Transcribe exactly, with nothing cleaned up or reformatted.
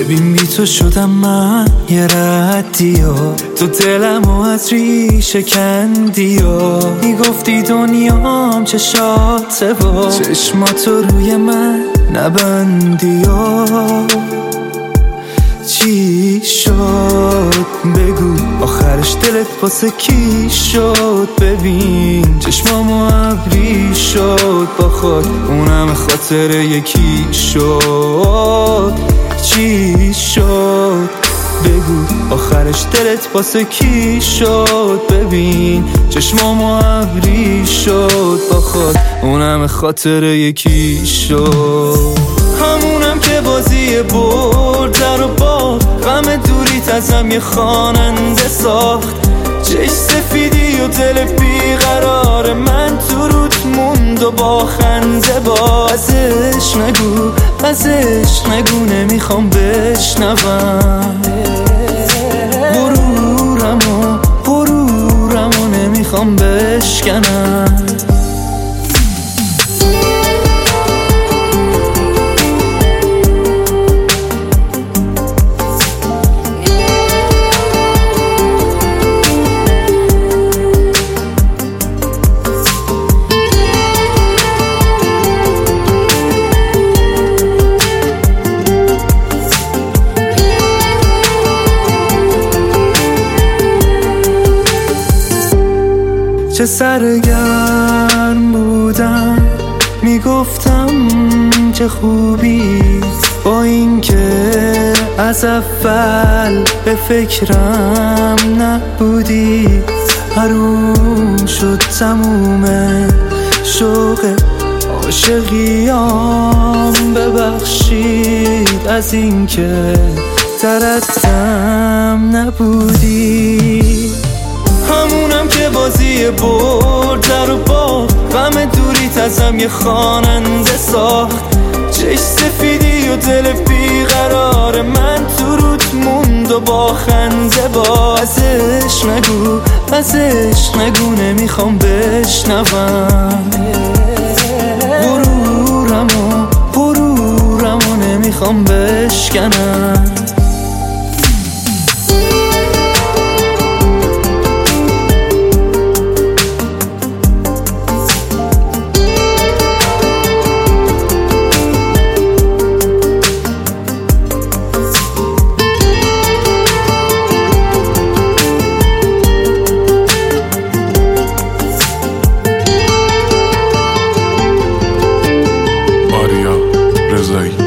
ببین بی تو شدم من یه ردی ها، تو دلم و از ریشه کندی ها. میگفتی دنیام چشاته با چشماتو روی من نبندی ها. چی شد بگو آخرش دلت واسه کی شد؟ ببین چشمامو ابری شد با خود، اونم خاطر یکی شد. چی شد بگو آخرش دلت واسه کی شد؟ ببین چشمامو ابری شد با خود، اونم خاطر یکی شد. همونم که بازی برد در و باخت، غم دوریت ازم یه خواننده ساخت. چش سفیدی و دل بیقرار من تو روت موند و با خنده با. ازش نگو ازش نگو نمیخوام بشنوم، غرورمو غرورمو نمیخوام بشکنم. چه سرگرم بودم میگفتم چه خوبی، با اینکه از اول به فکرم نبودی. حروم شد تموم شوق عاشقیام، ببخشید از اینکه طرفم نبودی. همونم که بازی برد در و باخت، غم دوریت ازم یه خواننده ساخت. چش سفیدی و دل بیقرار من تو روت موند و با خنده با. ازش نگو ازش نگو نمیخوام بشنوم، غرورمو غرورمو نمیخوام بشکنم. رضایی